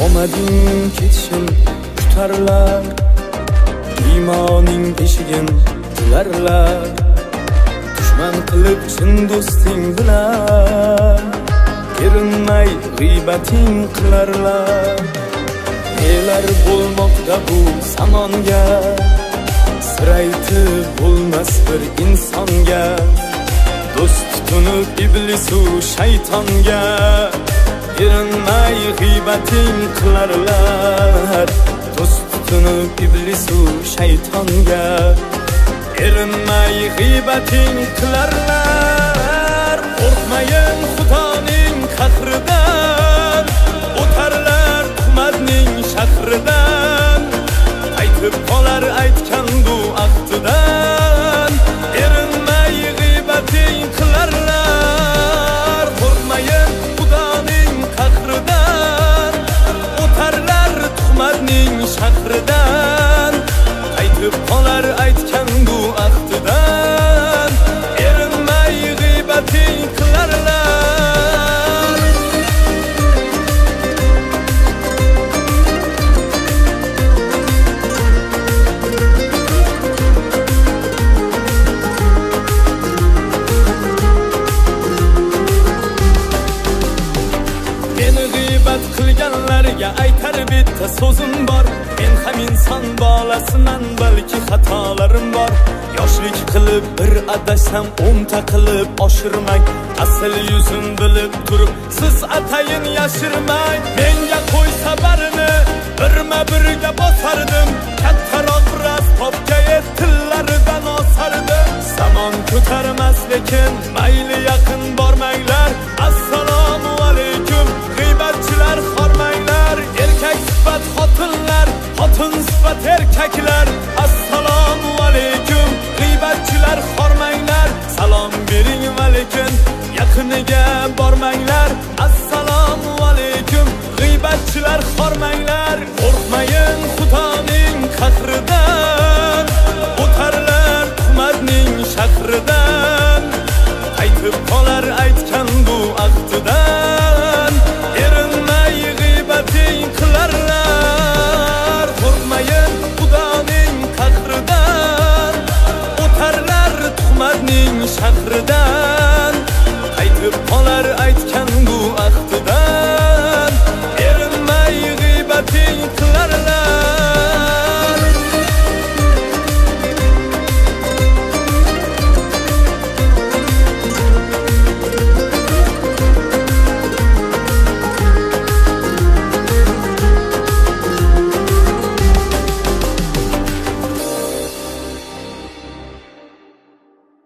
omading ketishim kutarlar, iymoning eshigin tilarlar. Dushman qilib chin do'sting bilan erinmay g'iybating qilarlar. Nelar bo'lmoqda bu zamonga, sir aytib bo'lmas bir insonga. Do'st tutunib iblisu shaytonga erinmay g'iybating qilarlar. Do'st tutunib iblisu shaytonga erinmay g'iybating qilarlar. Qo'rqmayin Xudoning qahridan, o'tarlar tuhmatning shahridan. Qaytib qolar aytgan bu ahdidan, erinmay g'iybating qilarlar. Qo'rqmayin Xudoning qahridan, o'tarlar tuhmatning shahridan. Qaytib qolar aytgan bu ahdidan, erinmay g'iybating qilarlar. Qilganlarga aytar bitta so'zim bor. Men ham inson bolasiman, balki xatolarim bor. Yoshlik qilib bir adashsam, o'nta qilib oshirmang. Asl yuzim bilib turib, siz atayin yashirmang. Menga qo'ysa barini birma-birga bosardim. Kattaroq ras topgay tillaridan osardim. Zamon ko'tarmas lekin mayli yaqin